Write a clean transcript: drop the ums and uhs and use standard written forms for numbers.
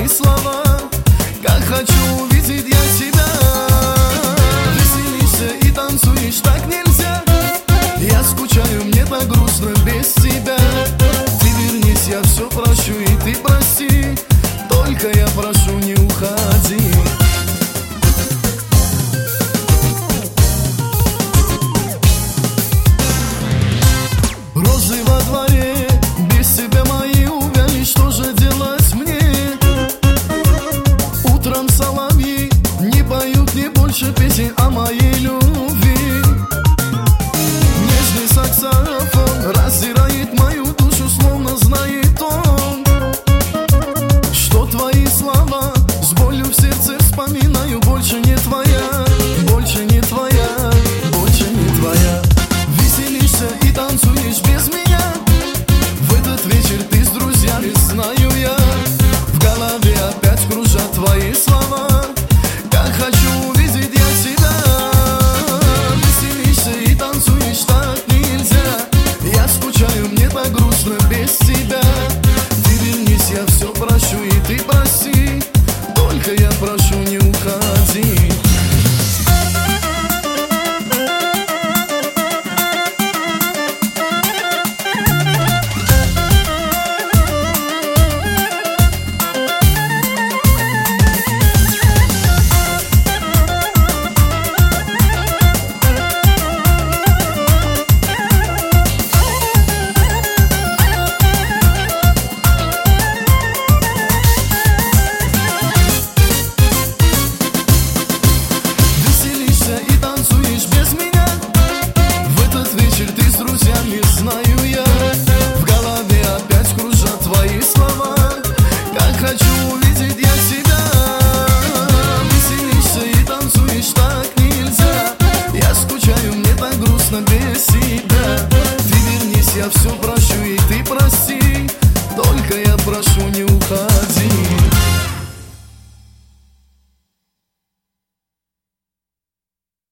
твои слова. Как хочу увидеть я тебя. Веселишься и танцуешь, так нельзя. Я скучаю, мне так грустно без тебя. Ты вернись, я все прощу, и ты прости. Только я прошу, не уходи. Розы во дворе, без тебя мои увяли. Что же делать мне? Утром соловьи не поют мне больше песен о моей любви. Нежный саксофон раздирает мою душу, словно знает он, что твои слова с болью в сердце вспоминаю. Больше не твоя, больше не твоя, больше не твоя. Веселишься и танцуешь без меня. В этот вечер ты с друзьями, знаю я. В голове опять кружат твои слова. Как хочу увидеть я тебя. Веселишься и танцуешь, так нельзя. Я скучаю, мне так грустно без тебя. Ты вернись, я все прощу, и ты прости. Только я прошу, не уходи. И танцуешь без меня. В этот вечер ты с друзьями, знаю я. В голове опять кружат твои слова. Как хочу увидеть я тебя. Веселишься и танцуешь, так нельзя. Я скучаю, мне так грустно без тебя. Ты вернись, я все прощу, и ты прости. Только я прошу, не